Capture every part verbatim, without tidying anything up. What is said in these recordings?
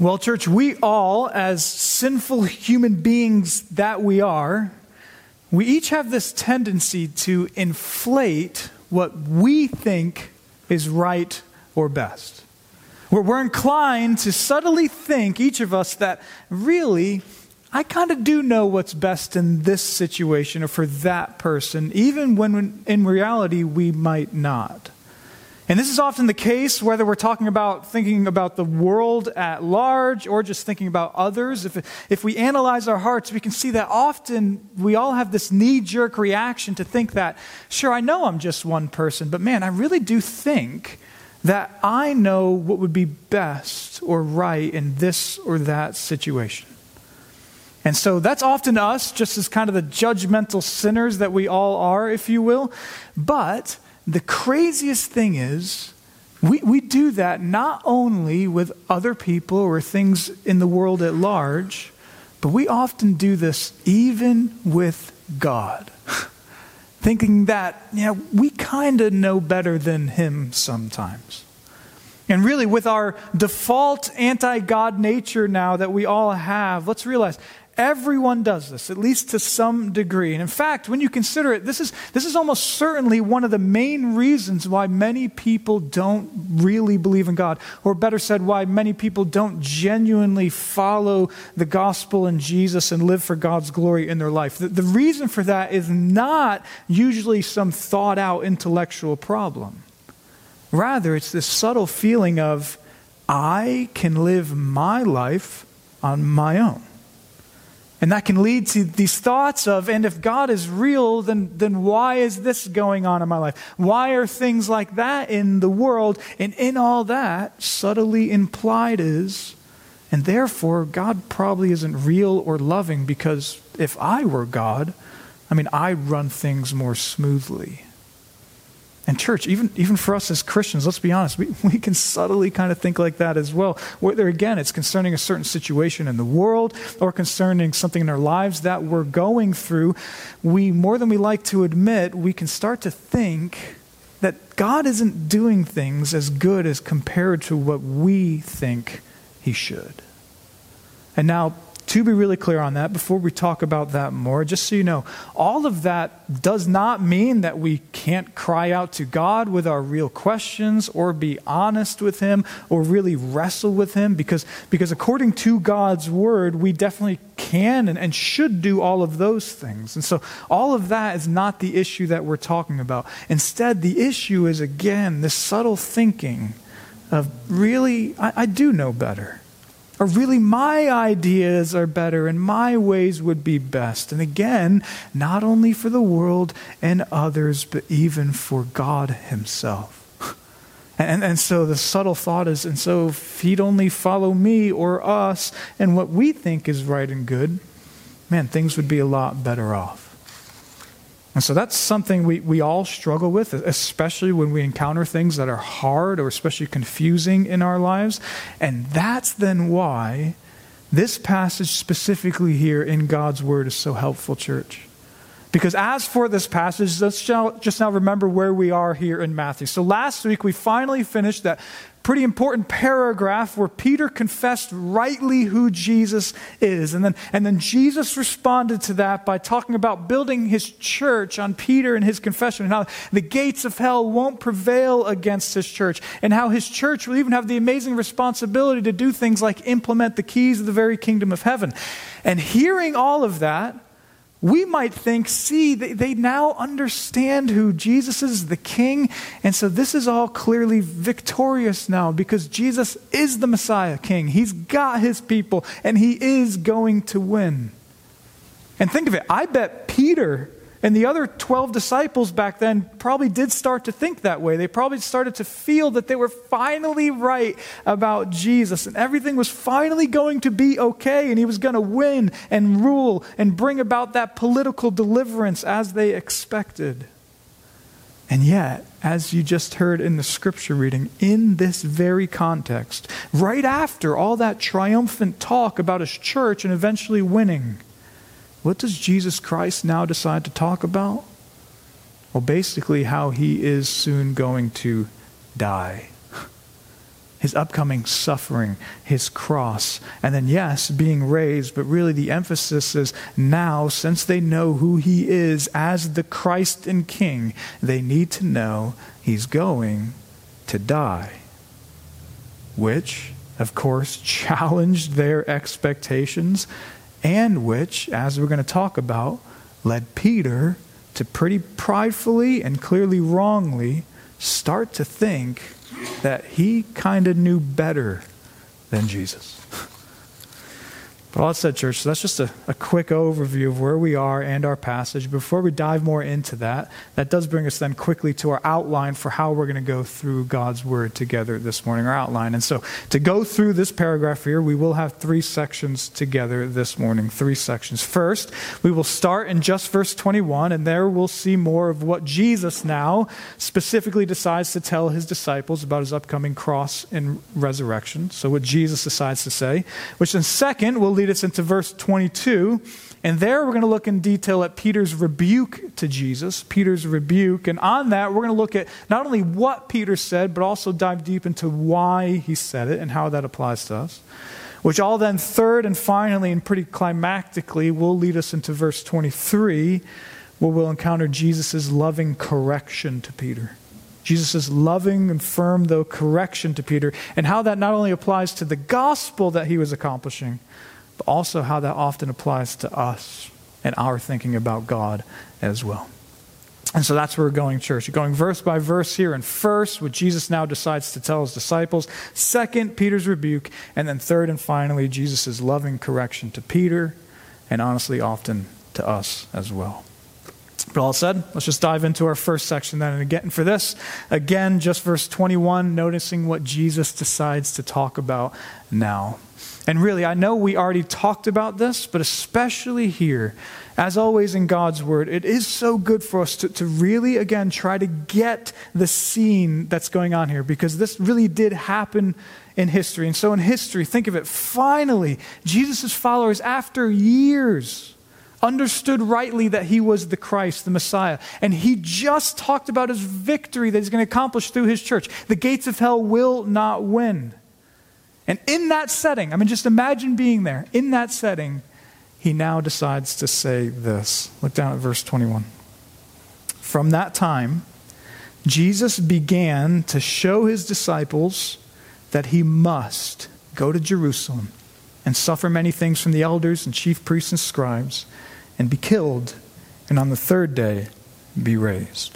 Well, church, we all, as sinful human beings that we are, we each have this tendency to inflate what we think is right or best. We're, we're inclined to subtly think, each of us, that really, I kind of do know what's best in this situation or for that person, even when in reality we might not. And this is often the case whether we're talking about thinking about the world at large or just thinking about others. If, if we analyze our hearts, we can see that often we all have this knee-jerk reaction to think that, sure, I know I'm just one person, but man, I really do think that I know what would be best or right in this or that situation. And so that's often us, just as kind of the judgmental sinners that we all are, if you will. But the craziest thing is, we, we do that not only with other people or things in the world at large, but we often do this even with God. Thinking that, yeah, we kind of know better than Him sometimes. And really, with our default anti-God nature now that we all have, let's realize everyone does this, at least to some degree. And in fact, when you consider it, this is this is almost certainly one of the main reasons why many people don't really believe in God. Or better said, why many people don't genuinely follow the gospel and Jesus and live for God's glory in their life. The, the reason for that is not usually some thought out intellectual problem. Rather, it's this subtle feeling of, I can live my life on my own. And that can lead to these thoughts of, and if God is real, then, then why is this going on in my life? Why are things like that in the world? And in all that, subtly implied is, and therefore, God probably isn't real or loving, because if I were God, I mean, I'd run things more smoothly. And church, even, even for us as Christians, let's be honest, we, we can subtly kind of think like that as well. Whether, again, it's concerning a certain situation in the world or concerning something in our lives that we're going through, we, more than we like to admit, we can start to think that God isn't doing things as good as compared to what we think He should. And now, to be really clear on that, before we talk about that more, just so you know, all of that does not mean that we can't cry out to God with our real questions or be honest with Him or really wrestle with Him, because, because according to God's word, we definitely can and, and should do all of those things. And so all of that is not the issue that we're talking about. Instead, the issue is, again, this subtle thinking of, really, I, I do know better. Or really, my ideas are better and my ways would be best. And again, not only for the world and others, but even for God Himself. And, and so the subtle thought is, and so if He'd only follow me or us and what we think is right and good, man, things would be a lot better off. And so that's something we, we all struggle with, especially when we encounter things that are hard or especially confusing in our lives. And that's then why this passage specifically here in God's Word is so helpful, church. Because as for this passage, let's just now remember where we are here in Matthew. So last week we finally finished that pretty important paragraph where Peter confessed rightly who Jesus is. And then, and then Jesus responded to that by talking about building His church on Peter and his confession, and how the gates of hell won't prevail against His church, and how His church will even have the amazing responsibility to do things like implement the keys of the very kingdom of heaven. And hearing all of that, we might think, see, they, they now understand who Jesus is, the King, and so this is all clearly victorious now because Jesus is the Messiah King. He's got His people, and He is going to win. And think of it, I bet Peter and the other twelve disciples back then probably did start to think that way. They probably started to feel that they were finally right about Jesus, and everything was finally going to be okay, and He was going to win and rule and bring about that political deliverance as they expected. And yet, as you just heard in the scripture reading, in this very context, right after all that triumphant talk about His church and eventually winning, what does Jesus Christ now decide to talk about? Well, basically how He is soon going to die. his upcoming suffering, his cross, and then, yes, being raised, but really the emphasis is now, since they know who he is as the Christ and King, they need to know he's going to die. Which, of course, challenged their expectations, and which, as we're going to talk about, led Peter to pretty pridefully and clearly wrongly start to think that he kind of knew better than Jesus. But all that said, church, so that's just a, a quick overview of where we are and our passage. Before we dive more into that, that does bring us then quickly to our outline for how we're going to go through God's Word together this morning, our outline. And so to go through this paragraph here, we will have three sections together this morning, three sections. First, we will start in just verse twenty-one, and there we'll see more of what Jesus now specifically decides to tell his disciples about his upcoming cross and resurrection. So what Jesus decides to say, which then second will lead us into verse twenty-two, and there we're going to look in detail at Peter's rebuke to Jesus, Peter's rebuke, and on that we're going to look at not only what Peter said, but also dive deep into why he said it and how that applies to us, which all then third and finally and pretty climactically will lead us into verse twenty-three, where we'll encounter Jesus' loving correction to Peter. Jesus' loving and firm, though, correction to Peter, and how that not only applies to the gospel that he was accomplishing, but also how that often applies to us and our thinking about God as well. And so that's where we're going, church. We're going verse by verse here. And first, what Jesus now decides to tell his disciples. Second, Peter's rebuke. And then third and finally, Jesus' loving correction to Peter, and honestly often to us as well. But all said, let's just dive into our first section then. And again, for this, again, just verse twenty-one, noticing what Jesus decides to talk about now. And really, I know we already talked about this, but especially here, as always in God's Word, it is so good for us to, to really, again, try to get the scene that's going on here, because this really did happen in history. And so in history, think of it, finally, Jesus' followers, after years, understood rightly that he was the Christ, the Messiah. And he just talked about his victory that he's going to accomplish through his church. The gates of hell will not win. And in that setting, I mean, just imagine being there. In that setting, he now decides to say this. Look down at verse twenty-one. From that time, Jesus began to show his disciples that he must go to Jerusalem and suffer many things from the elders and chief priests and scribes, and be killed, and on the third day be raised.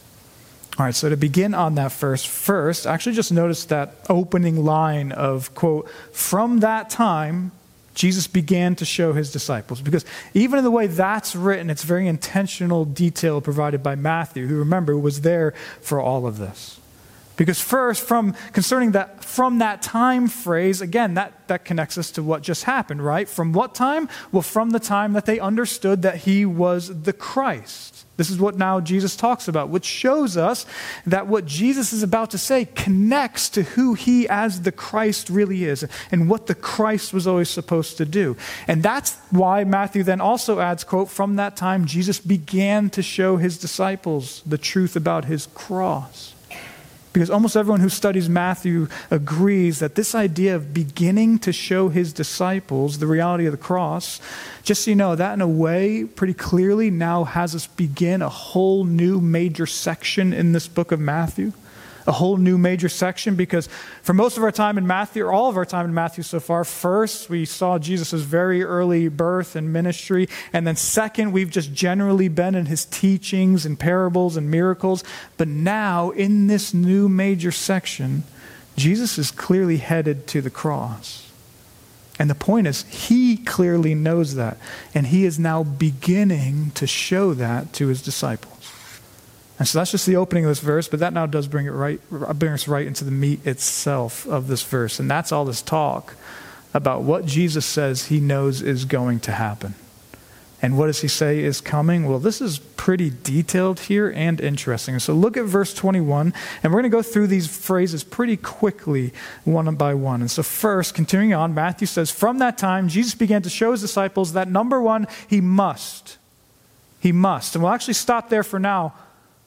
All right, so to begin on that first, first, actually just notice that opening line of, quote, from that time, Jesus began to show his disciples. Because even in the way that's written, it's very intentional detail provided by Matthew, who, remember, was there for all of this. Because first, from concerning that from that time phrase, again, that, that connects us to what just happened, right? From what time? Well, from the time that they understood that he was the Christ. This is what now Jesus talks about, which shows us that what Jesus is about to say connects to who he as the Christ really is and what the Christ was always supposed to do. And that's why Matthew then also adds, quote, from that time Jesus began to show his disciples the truth about his cross. Because almost everyone who studies Matthew agrees that this idea of beginning to show his disciples the reality of the cross, just so you know, that in a way pretty clearly now has us begin a whole new major section in this book of Matthew. A whole new major section, because for most of our time in Matthew, or all of our time in Matthew so far, first we saw Jesus' very early birth and ministry, and then second, we've just generally been in his teachings and parables and miracles. But now, in this new major section, Jesus is clearly headed to the cross. And the point is, he clearly knows that, and he is now beginning to show that to his disciples. And so that's just the opening of this verse, but that now does bring it right, bring us right into the meat itself of this verse. And that's all this talk about what Jesus says he knows is going to happen. And what does he say is coming? Well, this is pretty detailed here and interesting. So look at verse twenty-one, and we're going to go through these phrases pretty quickly, one by one. And so first, continuing on, Matthew says, from that time, Jesus began to show his disciples that, number one, he must. He must. And we'll actually stop there for now.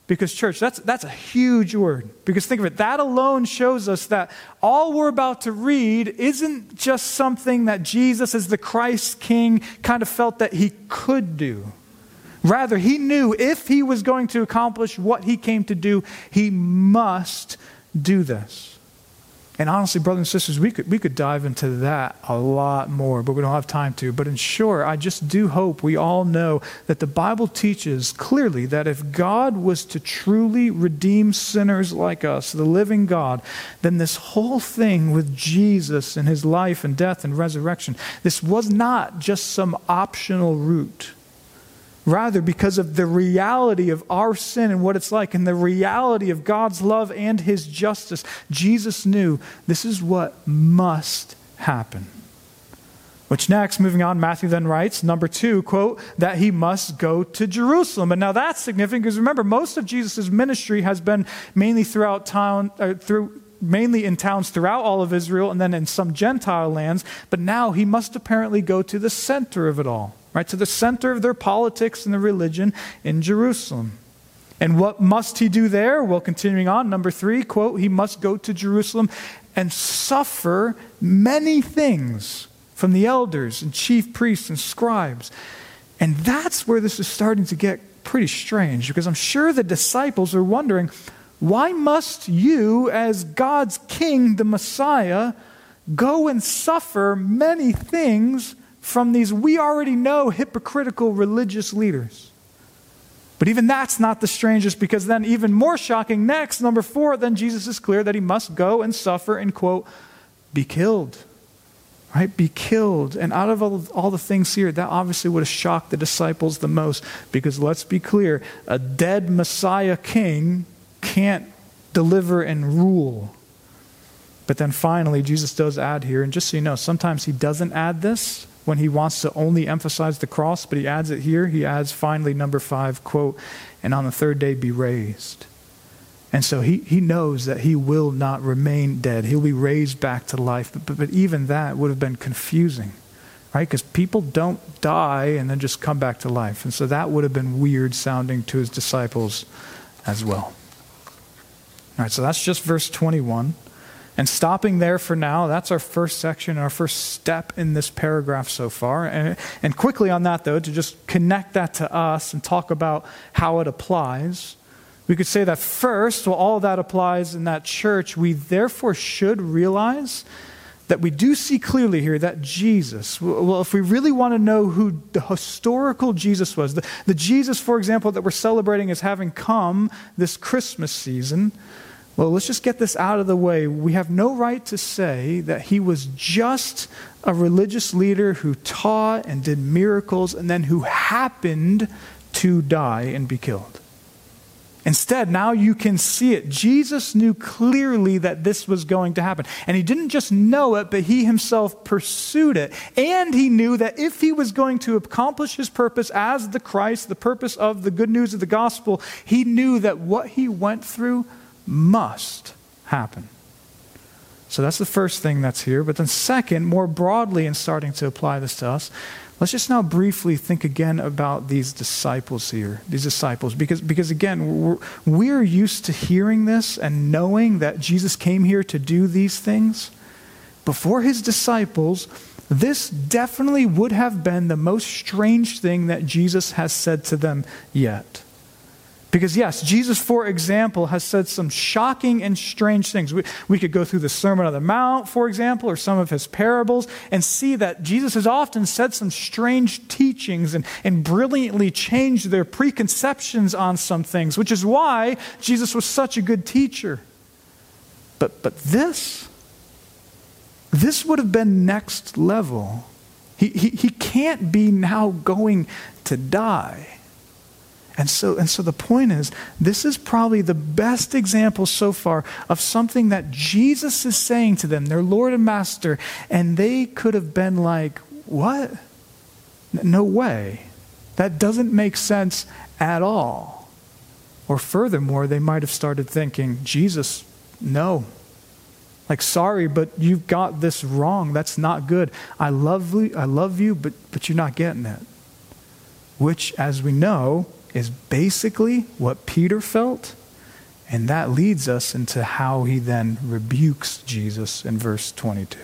Because church, that's, that's a huge word. Because think of it, that alone shows us that all we're about to read isn't just something that Jesus as the Christ King kind of felt that he could do. Rather, he knew if he was going to accomplish what he came to do, he must do this. And honestly, brothers and sisters, we could we could dive into that a lot more, but we don't have time to. But in short, I just do hope we all know that the Bible teaches clearly that if God was to truly redeem sinners like us, the living God, then this whole thing with Jesus and his life and death and resurrection, this was not just some optional route. Rather, because of the reality of our sin and what it's like, and the reality of God's love and his justice, Jesus knew this is what must happen. Which next, moving on, Matthew then writes, number two, quote, that he must go to Jerusalem. And now that's significant because remember, most of Jesus' ministry has been mainly throughout town, uh, through mainly in towns throughout all of Israel and then in some Gentile lands. But now he must apparently go to the center of it all. Right, to the center of their politics and their religion in Jerusalem. And what must he do there? Well, continuing on, number three, quote, he must go to Jerusalem and suffer many things from the elders and chief priests and scribes. And that's where this is starting to get pretty strange, because I'm sure the disciples are wondering, why must you, as God's king, the Messiah, go and suffer many things from these, we already know, hypocritical religious leaders? But even that's not the strangest, because then even more shocking, next, number four, then Jesus is clear that he must go and suffer and, quote, be killed. Right? Be killed. And out of all, all the things here, that obviously would have shocked the disciples the most, because let's be clear, a dead Messiah king can't deliver and rule. But then finally, Jesus does add here, and just so you know, sometimes he doesn't add this when he wants to only emphasize the cross, but he adds it here. He adds finally, number five, quote, and on the third day be raised. And so he, he knows that he will not remain dead. He'll be raised back to life. But, but, but even that would have been confusing, right? Because people don't die and then just come back to life. And so that would have been weird sounding to his disciples as well. All right, so that's just verse twenty-one. And stopping there for now, that's our first section, our first step in this paragraph so far. And, and quickly on that, though, to just connect that to us and talk about how it applies, we could say that first, while all of that applies in that church, we therefore should realize that we do see clearly here that Jesus, well, if we really want to know who the historical Jesus was, the, the Jesus, for example, that we're celebrating as having come this Christmas season, well, let's just get this out of the way. We have no right to say that he was just a religious leader who taught and did miracles and then who happened to die and be killed. Instead, now you can see it. Jesus knew clearly that this was going to happen. And he didn't just know it, but he himself pursued it. And he knew that if he was going to accomplish his purpose as the Christ, the purpose of the good news of the gospel, he knew that what he went through must happen. So that's the first thing that's here. But then second, more broadly in starting to apply this to us, let's just now briefly think again about these disciples here, these disciples. Because, because again, we're, we're used to hearing this and knowing that Jesus came here to do these things. But for his disciples, this definitely would have been the most strange thing that Jesus has said to them yet. Because yes, Jesus, for example, has said some shocking and strange things. We, we could go through the Sermon on the Mount, for example, or some of his parables, and see that Jesus has often said some strange teachings and, and brilliantly changed their preconceptions on some things, which is why Jesus was such a good teacher. But, but this, this would have been next level. He, he, he can't be now going to die. And so, and so the point is, this is probably the best example so far of something that Jesus is saying to them, their Lord and Master, and they could have been like, what? No way. That doesn't make sense at all. Or furthermore, they might have started thinking, Jesus, no. Like, sorry, but you've got this wrong. That's not good. I love you, I love you, but, but you're not getting it. Which, as we know, is basically what Peter felt, and that leads us into how he then rebukes Jesus in verse twenty-two.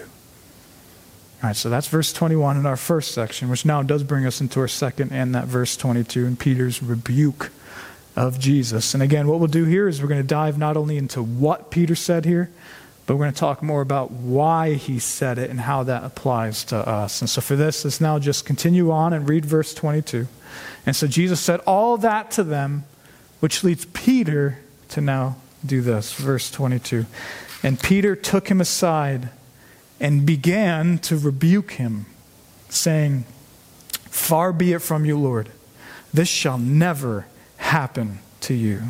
All right, so that's verse twenty-one in our first section, which now does bring us into our second and that verse twenty-two in Peter's rebuke of Jesus. And again, what we'll do here is we're going to dive not only into what Peter said here, but we're going to talk more about why he said it and how that applies to us. And so for this, let's now just continue on and read verse twenty-two. And so Jesus said all that to them, which leads Peter to now do this. Verse twenty-two. And Peter took him aside and began to rebuke him, saying, "Far be it from you, Lord. This shall never happen to you."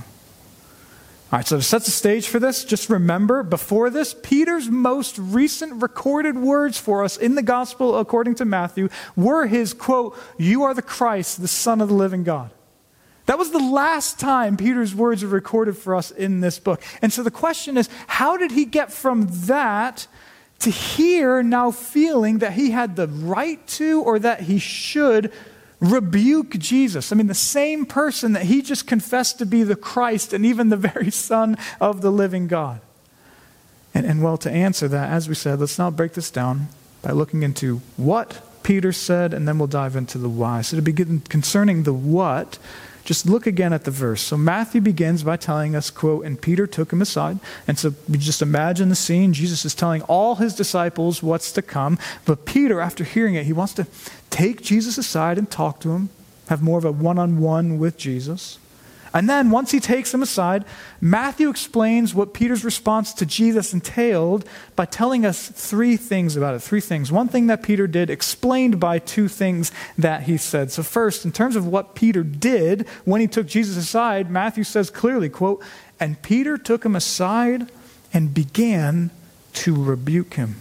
All right, so to set the stage for this, just remember, before this, Peter's most recent recorded words for us in the gospel according to Matthew were his, quote, "You are the Christ, the Son of the living God." That was the last time Peter's words were recorded for us in this book. And so the question is, how did he get from that to here now feeling that he had the right to or that he should rebuke Jesus? I mean, the same person that he just confessed to be the Christ and even the very Son of the living God. And, and well, to answer that, as we said, let's now break this down by looking into what Peter said, and then we'll dive into the why. So to begin concerning the what, just look again at the verse. So Matthew begins by telling us, quote, "And Peter took him aside." And so you just imagine the scene. Jesus is telling all his disciples what's to come. But Peter, after hearing it, he wants to take Jesus aside and talk to him, have more of a one-on-one with Jesus. And then once he takes him aside, Matthew explains what Peter's response to Jesus entailed by telling us three things about it. Three things. One thing that Peter did explained by two things that he said. So first, in terms of what Peter did when he took Jesus aside, Matthew says clearly, quote, "And Peter took him aside and began to rebuke him."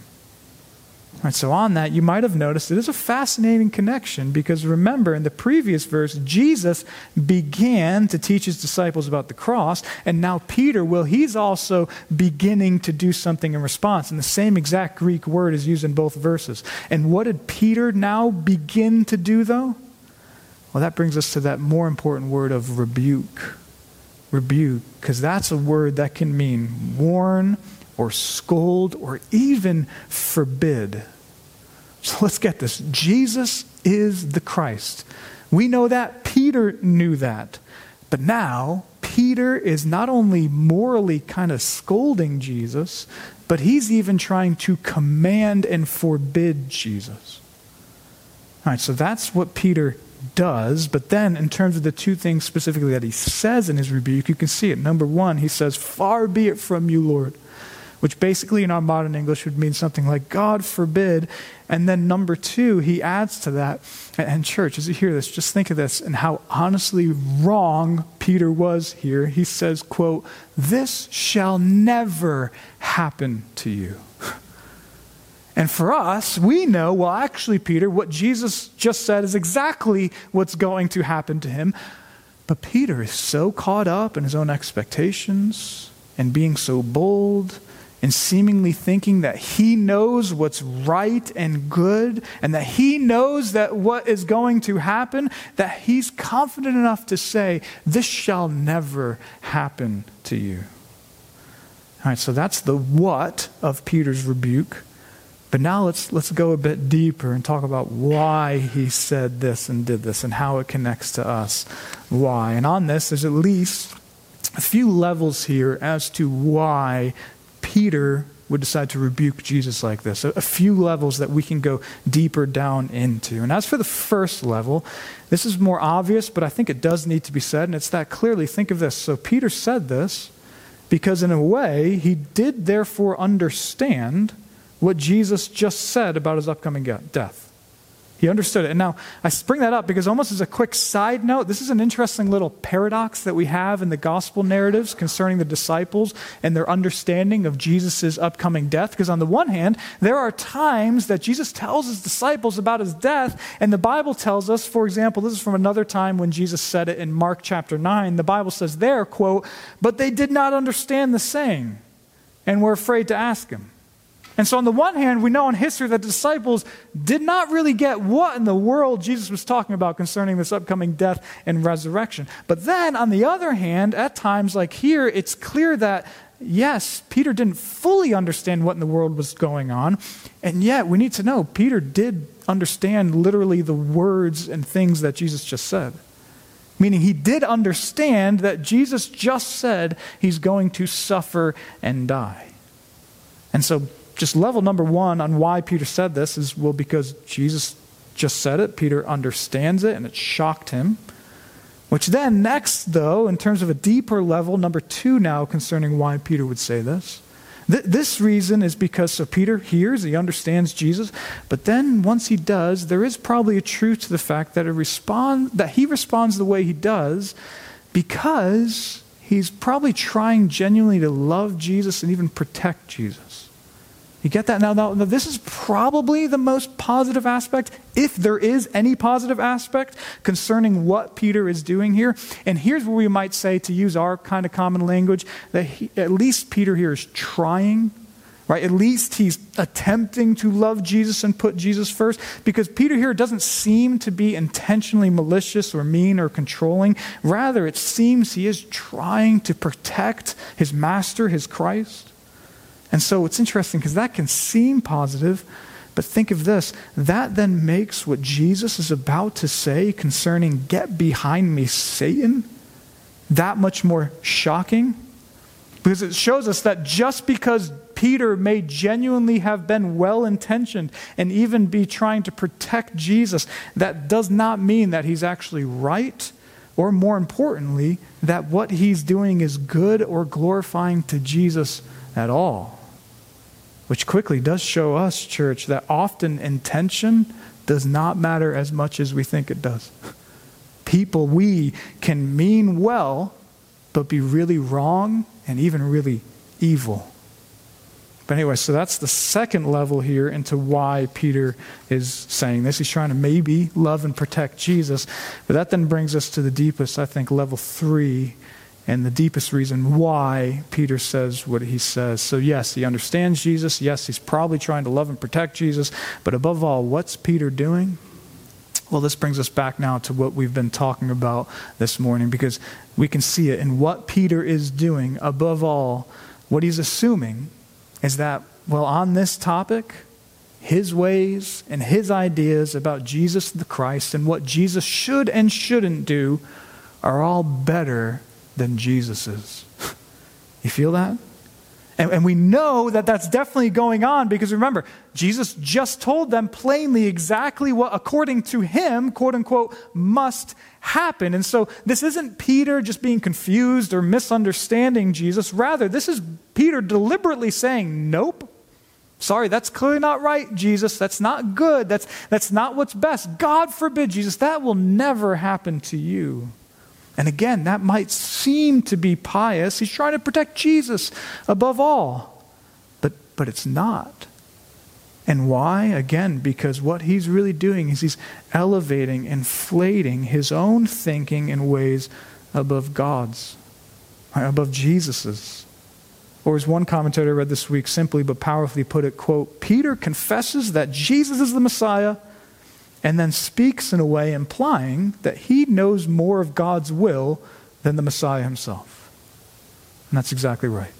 All right, so on that, you might have noticed it is a fascinating connection because remember, in the previous verse, Jesus began to teach his disciples about the cross, and now Peter, well, he's also beginning to do something in response. And the same exact Greek word is used in both verses. And what did Peter now begin to do, though? Well, that brings us to that more important word of rebuke. Rebuke, because that's a word that can mean warn, or scold, or even forbid. So let's get this. Jesus is the Christ. We know that. Peter knew that. But now, Peter is not only morally kind of scolding Jesus, but he's even trying to command and forbid Jesus. All right, so that's what Peter does. But then, in terms of the two things specifically that he says in his rebuke, you can see it. Number one, he says, "Far be it from you, Lord," which basically in our modern English would mean something like, "God forbid." And then number two, he adds to that, and church, as you hear this, just think of this and how honestly wrong Peter was here. He says, quote, "This shall never happen to you." And for us, we know, well, actually, Peter, what Jesus just said is exactly what's going to happen to him. But Peter is so caught up in his own expectations and being so bold and seemingly thinking that he knows what's right and good and that he knows that what is going to happen, that he's confident enough to say, "This shall never happen to you." All right, so that's the what of Peter's rebuke. But now let's let's go a bit deeper and talk about why he said this and did this and how it connects to us. Why? And on this, there's at least a few levels here as to why Peter would decide to rebuke Jesus like this. A, a few levels that we can go deeper down into. And as for the first level, this is more obvious, but I think it does need to be said, and it's that clearly. Think of this. So Peter said this because in a way, he did therefore understand what Jesus just said about his upcoming death. He understood it. And now, I bring that up because almost as a quick side note, this is an interesting little paradox that we have in the gospel narratives concerning the disciples and their understanding of Jesus' upcoming death. Because on the one hand, there are times that Jesus tells his disciples about his death, and the Bible tells us, for example, this is from another time when Jesus said it in Mark chapter nine, the Bible says there, quote, "But they did not understand the saying, and were afraid to ask him." And so on the one hand, we know in history that the disciples did not really get what in the world Jesus was talking about concerning this upcoming death and resurrection. But then on the other hand, at times like here, it's clear that yes, Peter didn't fully understand what in the world was going on. And yet we need to know Peter did understand literally the words and things that Jesus just said. Meaning he did understand that Jesus just said he's going to suffer and die. And so just level number one on why Peter said this is, well, because Jesus just said it. Peter understands it, and it shocked him. Which then, next, though, in terms of a deeper level, number two now concerning why Peter would say this. Th- this reason is because, so Peter hears, he understands Jesus, but then once he does, there is probably a truth to the fact that, it respond, that he responds the way he does because he's probably trying genuinely to love Jesus and even protect Jesus. You get that? Now, now, this is probably the most positive aspect, if there is any positive aspect concerning what Peter is doing here. And here's where we might say, to use our kind of common language, that he, at least Peter here is trying, right? At least he's attempting to love Jesus and put Jesus first, because Peter here doesn't seem to be intentionally malicious or mean or controlling. Rather, it seems he is trying to protect his master, his Christ. And so it's interesting because that can seem positive, but think of this. That then makes what Jesus is about to say concerning "get behind me, Satan," that much more shocking. Because it shows us that just because Peter may genuinely have been well-intentioned and even be trying to protect Jesus, that does not mean that he's actually right, or more importantly, that what he's doing is good or glorifying to Jesus at all. Which quickly does show us, church, that often intention does not matter as much as we think it does. People, we can mean well, but be really wrong and even really evil. But anyway, so that's the second level here into why Peter is saying this. He's trying to maybe love and protect Jesus. But that then brings us to the deepest, I think, level three, and the deepest reason why Peter says what he says. So yes, he understands Jesus. Yes, he's probably trying to love and protect Jesus. But above all, what's Peter doing? Well, this brings us back now to what we've been talking about this morning, because we can see it in what Peter is doing. Above all, what he's assuming is that, well, on this topic, his ways and his ideas about Jesus the Christ and what Jesus should and shouldn't do are all better than Jesus's. You feel that? And, and we know that that's definitely going on because remember, Jesus just told them plainly exactly what, according to him, quote unquote, must happen. And so this isn't Peter just being confused or misunderstanding Jesus. Rather, this is Peter deliberately saying, nope. Sorry, that's clearly not right, Jesus. That's not good. That's, that's not what's best. God forbid, Jesus, that will never happen to you. And again, that might seem to be pious. He's trying to protect Jesus above all. But, but it's not. And why? Again, because what he's really doing is he's elevating, inflating his own thinking and ways above God's, above Jesus's. Or as one commentator read this week simply but powerfully put it, quote, Peter confesses that Jesus is the Messiah and then speaks in a way implying that he knows more of God's will than the Messiah himself. And that's exactly right.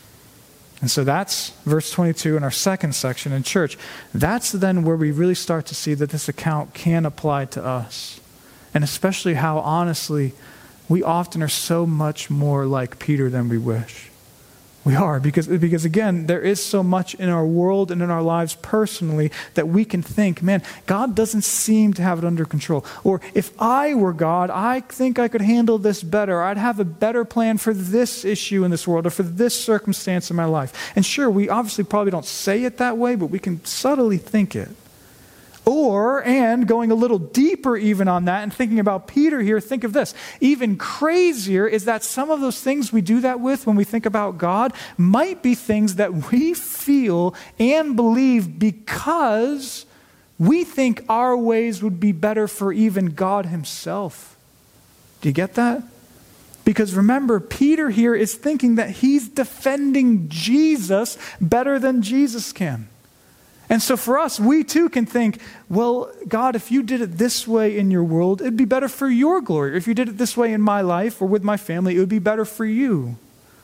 And so that's verse twenty-two in our second section in church. That's then where we really start to see that this account can apply to us. And especially how, honestly, we often are so much more like Peter than we wish. We are, because, because again, there is so much in our world and in our lives personally that we can think, man, God doesn't seem to have it under control. Or if I were God, I think I could handle this better. I'd have a better plan for this issue in this world or for this circumstance in my life. And sure, we obviously probably don't say it that way, but we can subtly think it. Or, and going a little deeper even on that and thinking about Peter here, think of this. Even crazier is that some of those things we do that with when we think about God might be things that we feel and believe because we think our ways would be better for even God himself. Do you get that? Because remember, Peter here is thinking that he's defending Jesus better than Jesus can. And so for us, we too can think, well, God, if you did it this way in your world, it'd be better for your glory. If you did it this way in my life or with my family, it would be better for you.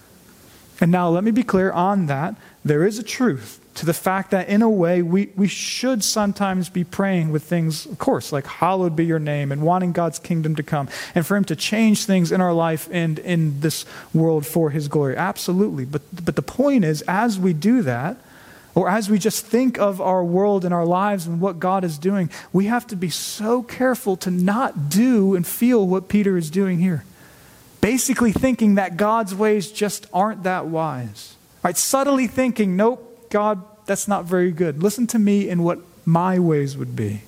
And now let me be clear on that. There is a truth to the fact that in a way we, we should sometimes be praying with things, of course, like hallowed be your name and wanting God's kingdom to come and for him to change things in our life and in this world for his glory. Absolutely. But, but the point is, as we do that, or as we just think of our world and our lives and what God is doing, we have to be so careful to not do and feel what Peter is doing here. Basically thinking that God's ways just aren't that wise. Right? Subtly thinking, nope, God, that's not very good. Listen to me in what my ways would be.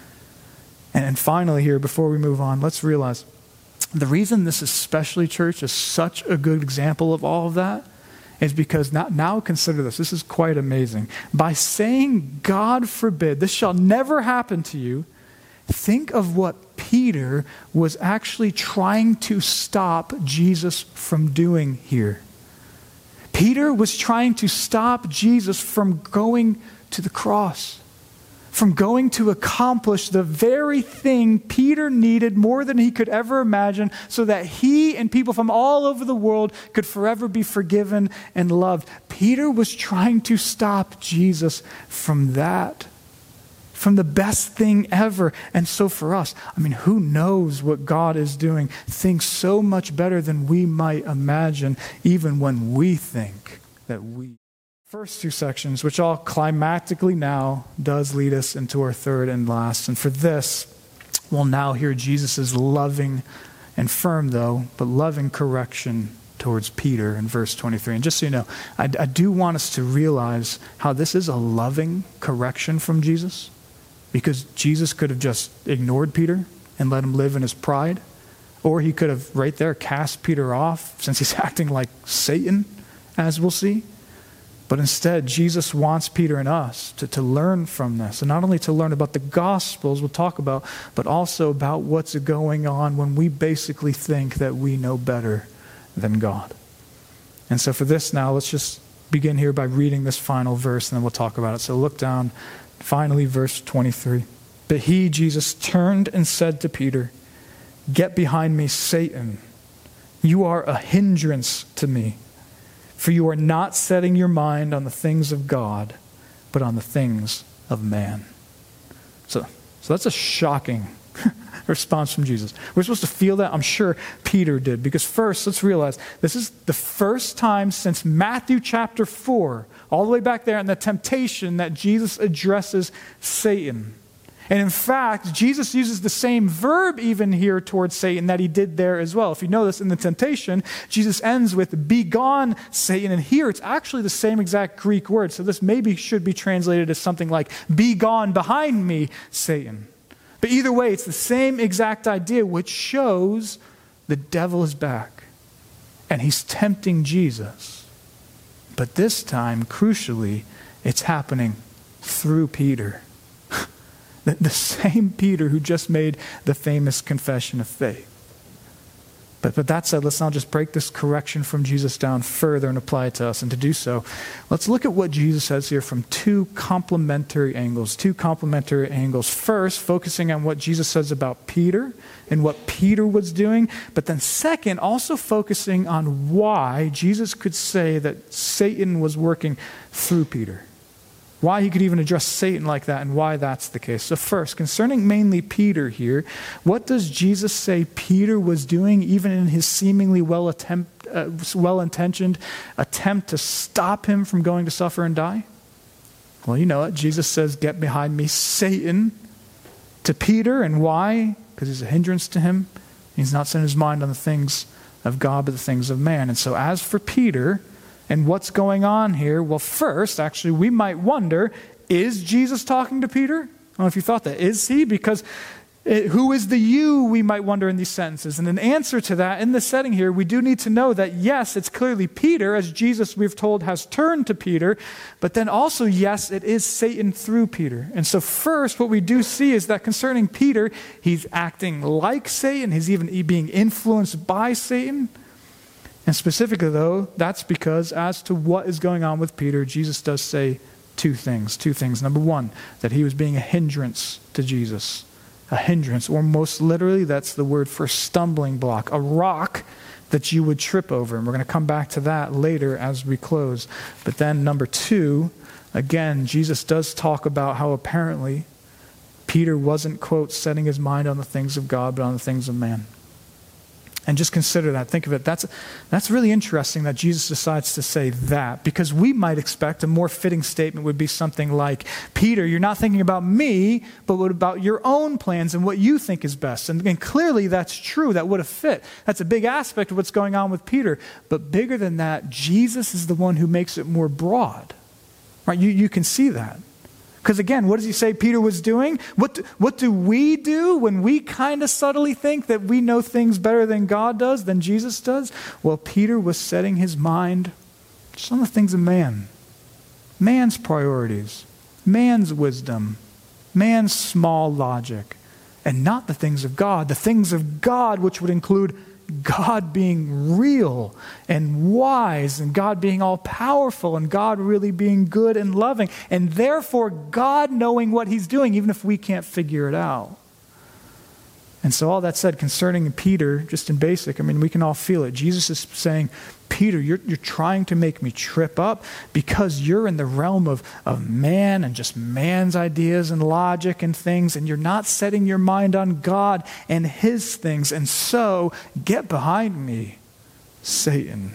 And, and finally here, before we move on, let's realize the reason this especially, church, is such a good example of all of that is because now, now consider this. This is quite amazing. By saying, God forbid, this shall never happen to you, think of what Peter was actually trying to stop Jesus from doing here. Peter was trying to stop Jesus from going to the cross, from going to accomplish the very thing Peter needed more than he could ever imagine so that he and people from all over the world could forever be forgiven and loved. Peter was trying to stop Jesus from that, from the best thing ever. And so for us, I mean, who knows what God is doing? Things so much better than we might imagine, even when we think that we... First two sections, which all climactically now does lead us into our third and last. And for this, we'll now hear Jesus' loving and firm, though, but loving correction towards Peter in verse twenty-three. And just so you know, I, I do want us to realize how this is a loving correction from Jesus, because Jesus could have just ignored Peter and let him live in his pride, or he could have right there cast Peter off since he's acting like Satan, as we'll see. But instead, Jesus wants Peter and us to, to learn from this. And not only to learn about the Gospels we'll talk about, but also about what's going on when we basically think that we know better than God. And so for this now, let's just begin here by reading this final verse, and then we'll talk about it. So look down, finally, verse twenty-three. But he, Jesus, turned and said to Peter, "Get behind me, Satan. You are a hindrance to me. For you are not setting your mind on the things of God, but on the things of man." So, so that's a shocking response from Jesus. We're supposed to feel that? I'm sure Peter did. Because first, let's realize, this is the first time since Matthew chapter four, all the way back there in the temptation, that Jesus addresses Satan. And in fact, Jesus uses the same verb even here towards Satan that he did there as well. If you notice in the temptation, Jesus ends with, "Be gone, Satan." And here it's actually the same exact Greek word. So this maybe should be translated as something like, "Be gone behind me, Satan." But either way, it's the same exact idea, which shows the devil is back. And he's tempting Jesus. But this time, crucially, it's happening through Peter. The, the same Peter who just made the famous confession of faith. But, but that said, let's now just break this correction from Jesus down further and apply it to us. And to do so, let's look at what Jesus says here from two complementary angles. Two complementary angles. First, focusing on what Jesus says about Peter and what Peter was doing. But then second, also focusing on why Jesus could say that Satan was working through Peter. Why he could even address Satan like that, and why that's the case. So first, concerning mainly Peter here, what does Jesus say Peter was doing even in his seemingly well attempt, uh, well-intentioned attempt to stop him from going to suffer and die? Well, you know it. Jesus says, "Get behind me, Satan," to Peter. And why? Because he's a hindrance to him. He's not setting his mind on the things of God, but the things of man. And so as for Peter, and what's going on here? Well, first, actually, we might wonder, is Jesus talking to Peter? I don't know if you thought that. Is he? Because it, who is the you, we might wonder in these sentences. And an answer to that, in this setting here, we do need to know that, yes, it's clearly Peter, as Jesus, we've told, has turned to Peter. But then also, yes, it is Satan through Peter. And so first, what we do see is that concerning Peter, he's acting like Satan. He's even being influenced by Satan. And specifically, though, that's because as to what is going on with Peter, Jesus does say two things. Two things. Number one, that he was being a hindrance to Jesus. A hindrance, or most literally, that's the word for stumbling block. A rock that you would trip over. And we're going to come back to that later as we close. But then number two, again, Jesus does talk about how apparently Peter wasn't, quote, setting his mind on the things of God, but on the things of man. And just consider that. Think of it. That's, that's really interesting that Jesus decides to say that, because we might expect a more fitting statement would be something like, Peter, you're not thinking about me, but what about your own plans and what you think is best? And, and clearly that's true. That would have fit. That's a big aspect of what's going on with Peter. But bigger than that, Jesus is the one who makes it more broad. Right? You, you can see that. Because again, what does he say Peter was doing? What do, what do we do when we kind of subtly think that we know things better than God does, than Jesus does? Well, Peter was setting his mind just on the things of man. Man's priorities, man's wisdom, man's small logic, and not the things of God. The things of God, which would include God being real and wise, and God being all-powerful, and God really being good and loving, and therefore God knowing what he's doing, even if we can't figure it out. And so all that said, concerning Peter, just in basic, I mean, we can all feel it. Jesus is saying, Peter, you're, you're trying to make me trip up because you're in the realm of, of man and just man's ideas and logic and things, and you're not setting your mind on God and his things. And so, get behind me, Satan.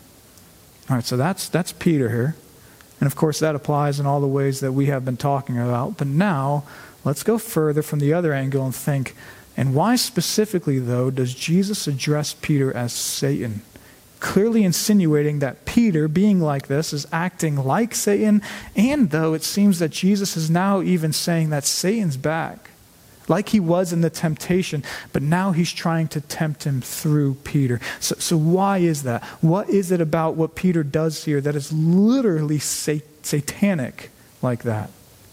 All right, so that's, that's Peter here. And of course, that applies in all the ways that we have been talking about. But now, let's go further from the other angle and think, and why specifically, though, does Jesus address Peter as Satan? Clearly insinuating that Peter, being like this, is acting like Satan, and though it seems that Jesus is now even saying that Satan's back, like he was in the temptation, but now he's trying to tempt him through Peter. So, so why is that? What is it about what Peter does here that is literally sat- satanic like that?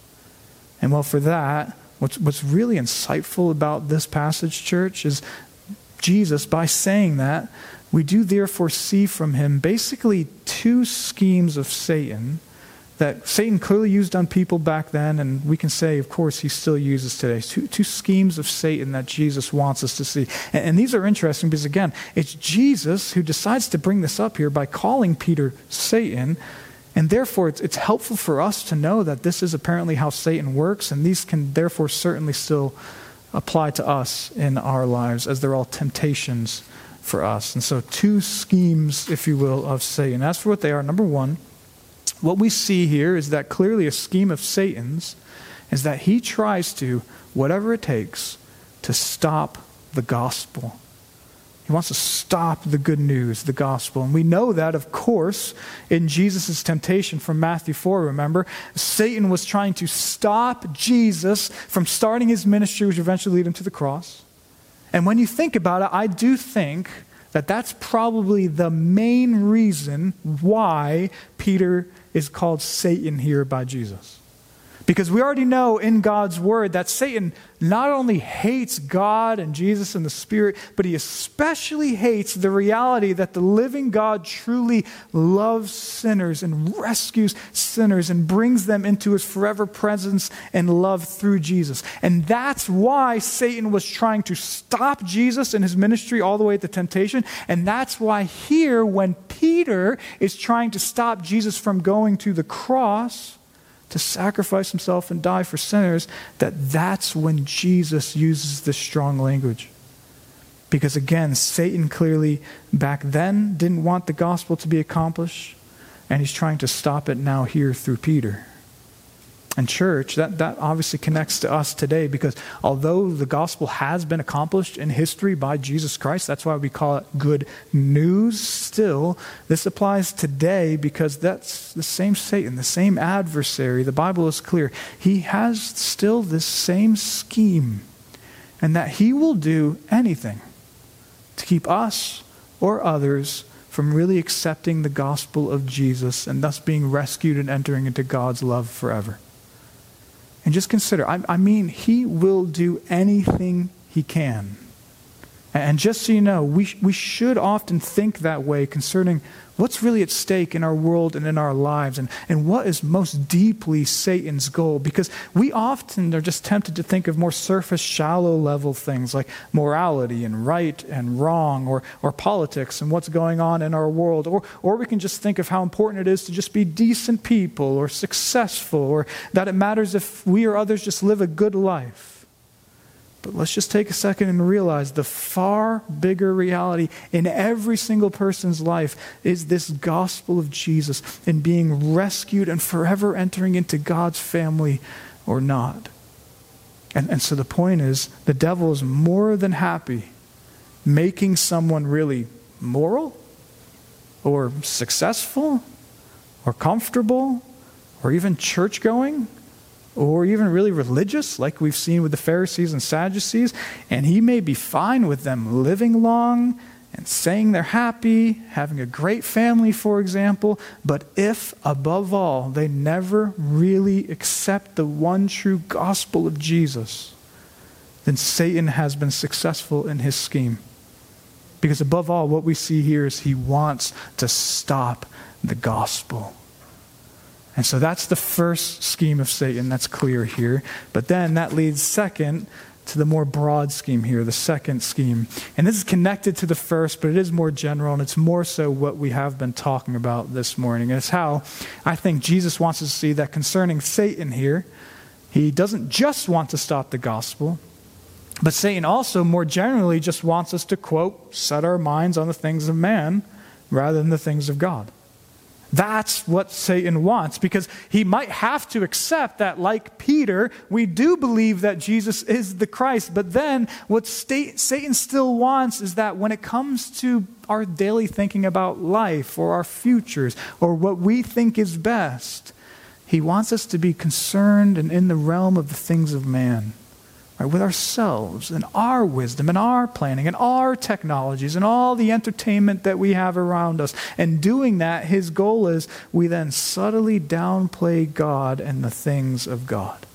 And well, for that, What's, what's really insightful about this passage, church, is Jesus, by saying that, we do therefore see from him basically two schemes of Satan that Satan clearly used on people back then, and we can say, of course, he still uses today. Two, two schemes of Satan that Jesus wants us to see. And, and these are interesting because, again, it's Jesus who decides to bring this up here by calling Peter Satan. And therefore, it's, it's helpful for us to know that this is apparently how Satan works, and these can therefore certainly still apply to us in our lives, as they're all temptations for us. And so two schemes, if you will, of Satan. As for what they are, number one, what we see here is that clearly a scheme of Satan's is that he tries to, whatever it takes, to stop the gospel. He wants to stop the good news, the gospel. And we know that, of course, in Jesus' temptation from Matthew four, remember? Satan was trying to stop Jesus from starting his ministry, which eventually led him to the cross. And when you think about it, I do think that that's probably the main reason why Peter is called Satan here by Jesus. Because we already know in God's word that Satan not only hates God and Jesus and the Spirit, but he especially hates the reality that the living God truly loves sinners and rescues sinners and brings them into his forever presence and love through Jesus. And that's why Satan was trying to stop Jesus in his ministry all the way at the temptation. And that's why here, when Peter is trying to stop Jesus from going to the cross to sacrifice himself and die for sinners, that that's when Jesus uses this strong language. Because again, Satan clearly back then didn't want the gospel to be accomplished, and he's trying to stop it now here through Peter. And church, that, that obviously connects to us today, because although the gospel has been accomplished in history by Jesus Christ, that's why we call it good news still, this applies today because that's the same Satan, the same adversary. The Bible is clear. He has still this same scheme, and that he will do anything to keep us or others from really accepting the gospel of Jesus and thus being rescued and entering into God's love forever. And just consider, I, I mean, he will do anything he can. And just so you know, we, we should often think that way concerning what's really at stake in our world and in our lives, and, and what is most deeply Satan's goal. Because we often are just tempted to think of more surface, shallow level things like morality and right and wrong, or, or politics and what's going on in our world. Or, or we can just think of how important it is to just be decent people or successful, or that it matters if we or others just live a good life. But let's just take a second and realize the far bigger reality in every single person's life is this gospel of Jesus and being rescued and forever entering into God's family or not. And, and so the point is, the devil is more than happy making someone really moral or successful or comfortable or even church-going, or even really religious, like we've seen with the Pharisees and Sadducees, and he may be fine with them living long and saying they're happy, having a great family, for example, but if, above all, they never really accept the one true gospel of Jesus, then Satan has been successful in his scheme. Because above all, what we see here is he wants to stop the gospel. And so that's the first scheme of Satan. That's clear here. But then that leads second to the more broad scheme here, the second scheme. And this is connected to the first, but it is more general, and it's more so what we have been talking about this morning. And it's how I think Jesus wants us to see that concerning Satan here, he doesn't just want to stop the gospel, but Satan also more generally just wants us to, quote, set our minds on the things of man rather than the things of God. That's what Satan wants, because he might have to accept that, like Peter, we do believe that Jesus is the Christ. But then what Satan still wants is that when it comes to our daily thinking about life or our futures or what we think is best, he wants us to be concerned and in the realm of the things of man. Right, with ourselves and our wisdom and our planning and our technologies and all the entertainment that we have around us. And doing that, his goal is we then subtly downplay God and the things of God.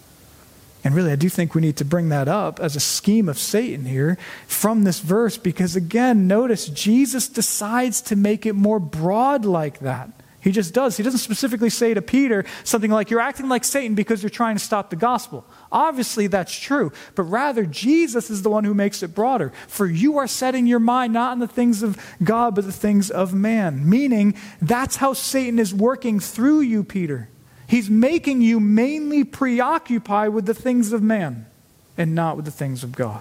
And really, I do think we need to bring that up as a scheme of Satan here from this verse, because again, notice Jesus decides to make it more broad like that. He just does. He doesn't specifically say to Peter something like, you're acting like Satan because you're trying to stop the gospel. Obviously, that's true. But rather, Jesus is the one who makes it broader. For you are setting your mind not on the things of God, but the things of man. Meaning, that's how Satan is working through you, Peter. He's making you mainly preoccupied with the things of man and not with the things of God.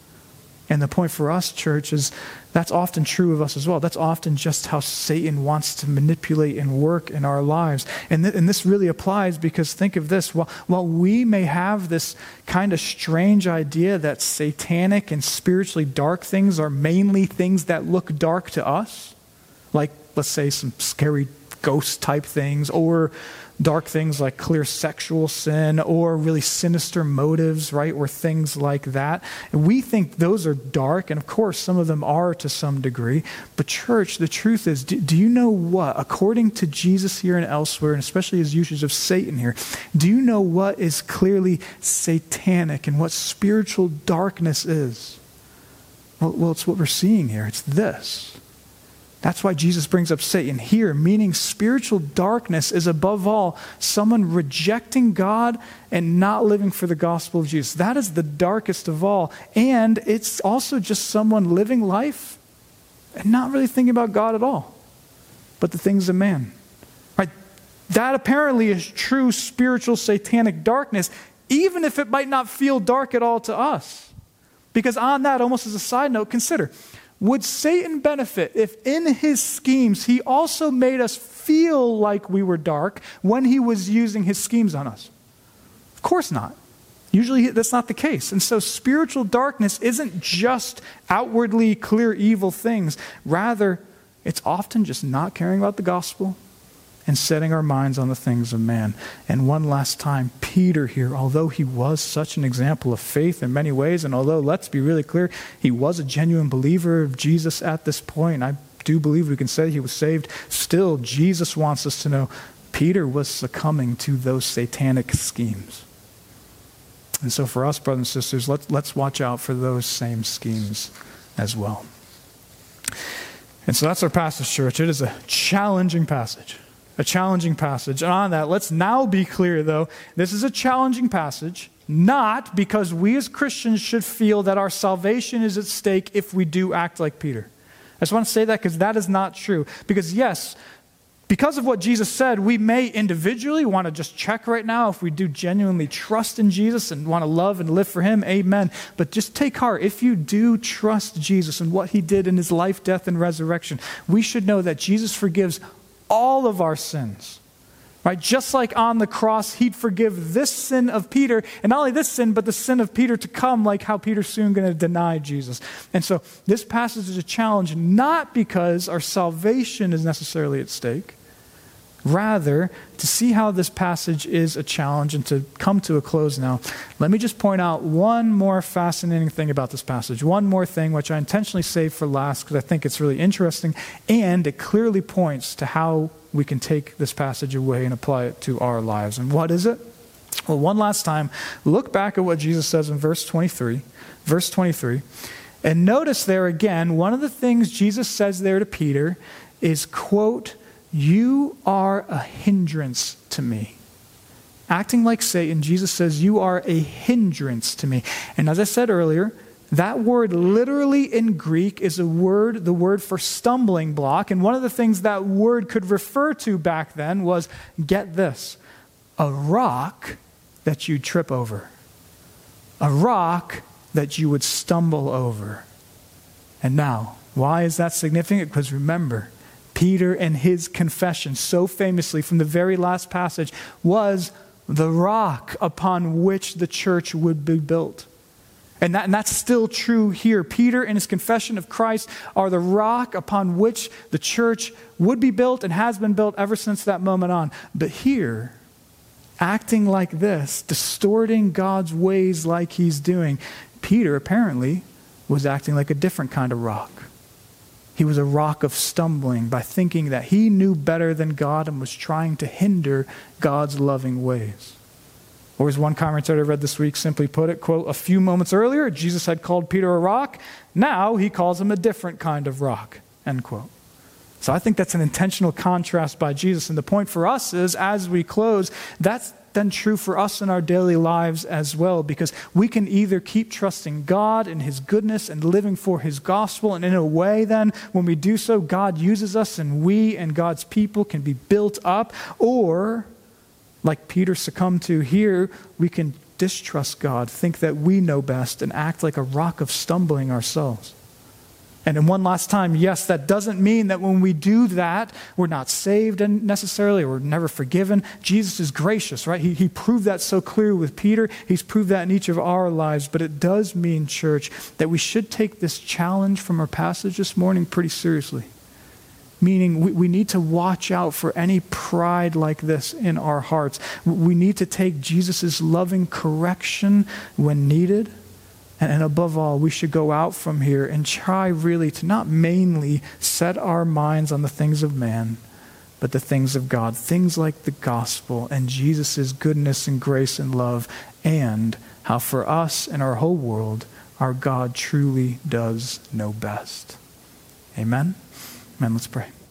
And the point for us, church, is that's often true of us as well. That's often just how Satan wants to manipulate and work in our lives. And, th- and this really applies because think of this. While, while we may have this kind of strange idea that satanic and spiritually dark things are mainly things that look dark to us, like, let's say, some scary ghost type things, or dark things like clear sexual sin, or really sinister motives, right? Or things like that. And we think those are dark, and of course some of them are to some degree. But church, the truth is, do, do you know what? According to Jesus here and elsewhere, and especially his usage of Satan here, do you know what is clearly satanic and what spiritual darkness is? Well, well, it's what we're seeing here. It's this. That's why Jesus brings up Satan here, meaning spiritual darkness is above all someone rejecting God and not living for the gospel of Jesus. That is the darkest of all. And it's also just someone living life and not really thinking about God at all, but the things of man. Right? That apparently is true spiritual satanic darkness, even if it might not feel dark at all to us. Because on that, almost as a side note, consider, would Satan benefit if in his schemes he also made us feel like we were dark when he was using his schemes on us? Of course not. Usually that's not the case. And so spiritual darkness isn't just outwardly clear evil things. Rather, it's often just not caring about the gospel and setting our minds on the things of man. And one last time, Peter here, although he was such an example of faith in many ways, and although, let's be really clear, he was a genuine believer of Jesus at this point, I do believe we can say he was saved, still, Jesus wants us to know Peter was succumbing to those satanic schemes. And so for us, brothers and sisters, let's, let's watch out for those same schemes as well. And so that's our passage, church. It is a challenging passage. A challenging passage. And on that, let's now be clear, though. This is a challenging passage, not because we as Christians should feel that our salvation is at stake if we do act like Peter. I just want to say that because that is not true. Because yes, because of what Jesus said, we may individually want to just check right now if we do genuinely trust in Jesus and want to love and live for him. Amen. But just take heart. If you do trust Jesus and what he did in his life, death, and resurrection, we should know that Jesus forgives all of our sins. Right? Just like on the cross, he'd forgive this sin of Peter, and not only this sin, but the sin of Peter to come, like how Peter's soon going to deny Jesus. And so this passage is a challenge, not because our salvation is necessarily at stake, rather to see how this passage is a challenge. And to come to a close now, let me just point out one more fascinating thing about this passage. One more thing, which I intentionally saved for last because I think it's really interesting, and it clearly points to how we can take this passage away and apply it to our lives. And what is it? Well, one last time, look back at what Jesus says in verse twenty-three. Verse twenty-three. And notice there again, one of the things Jesus says there to Peter is, quote, "You are a hindrance to me." Acting like Satan, Jesus says, "You are a hindrance to me." And as I said earlier, that word literally in Greek is a word, the word for stumbling block. And one of the things that word could refer to back then was, get this, a rock that you trip over. A rock that you would stumble over. And now, why is that significant? Because remember, Peter and his confession, so famously from the very last passage, was the rock upon which the church would be built. And, that, and that's still true here. Peter and his confession of Christ are the rock upon which the church would be built and has been built ever since that moment on. But here, acting like this, distorting God's ways like he's doing, Peter apparently was acting like a different kind of rock. He was a rock of stumbling by thinking that he knew better than God and was trying to hinder God's loving ways. Or as one commentator read this week simply put it, quote, "A few moments earlier, Jesus had called Peter a rock. Now he calls him a different kind of rock," end quote. So I think that's an intentional contrast by Jesus. And the point for us is, as we close, that's then true for us in our daily lives as well, because we can either keep trusting God and his goodness and living for his gospel, and in a way then, when we do so, God uses us and we and God's people can be built up, or like Peter succumbed to here, we can distrust God, think that we know best, and act like a rock of stumbling ourselves. And then one last time, yes, that doesn't mean that when we do that, we're not saved necessarily, or we're never forgiven. Jesus is gracious, right? He, he proved that so clearly with Peter. He's proved that in each of our lives. But it does mean, church, that we should take this challenge from our passage this morning pretty seriously. Meaning we, we need to watch out for any pride like this in our hearts. We need to take Jesus' loving correction when needed. And, and above all, we should go out from here and try really to not mainly set our minds on the things of man, but the things of God. Things like the gospel and Jesus' goodness and grace and love, and how for us and our whole world, our God truly does know best. Amen? Amen. Let's pray.